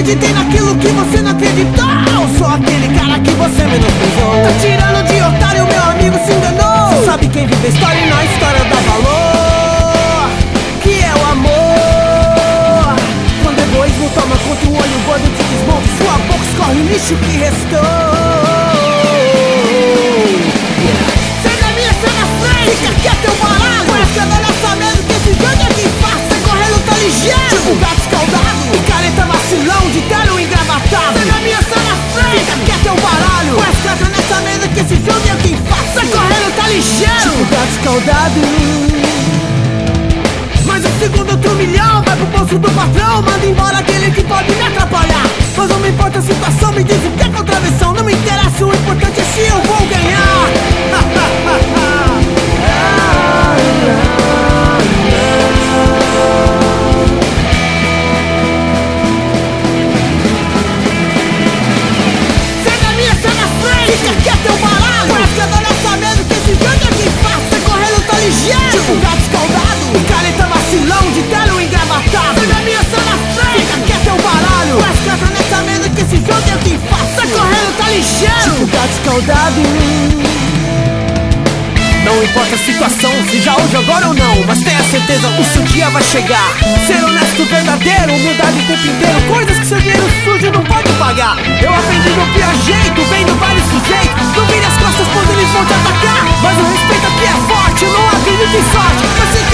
acreditei naquilo que você não acreditou. Sou aquele cara que você menosprezou. Tá tirando de otário, meu amigo se enganou. Você sabe quem vive a história e na história dá valor, que é o amor. Quando o egoísmo toma conta, o olho gordo te desmonta, sua boca escorre o lixo que restou. Fica quieto, teu baralho. Parece que eu não sabendo que esse jogo é quem faz. Sai correndo, tá ligeiro, tipo gato escaldado, picareta vacilão, de terno engravatado. Sai da minha sala frente. Fica quieto, teu baralho. Parece que eu não sabendo que esse jogo é quem faz. Sai correndo, tá ligeiro, tipo gato escaldado. Mas o segundo turmilhão vai pro bolso do patrão. Manda embora aquele que pode me atrapalhar. Mas não me importa a situação, me diz o que é contravenção. Não me interessa, o importante é se eu vou ganhar. Sai da minha sala frente. Fica quieto, teu baralho. Parece que eu não sabendo que esse jogo é quem faz. Sai correndo, tá ligeiro, tipo gato escaldado, picareta vacilão, de terno engravatado. Sai da minha sala frente. Fica quieto, teu baralho. Parece que eu não sabendo que esse jogo é quem faz. Sai correndo, tá ligeiro, tipo gato escaldado. Não importa a situação, seja hoje, agora ou não, mas tenha certeza, o seu dia vai chegar. Ser honesto, verdadeiro, humildade o tempo inteiro, coisas que seu dinheiro sujo não pode pagar. Eu aprendi do pior jeito, vendo vários sujeitos. Não vire as costas quando eles vão te atacar, mas o respeito aqui é forte, eu não acredito em sorte. Eu sei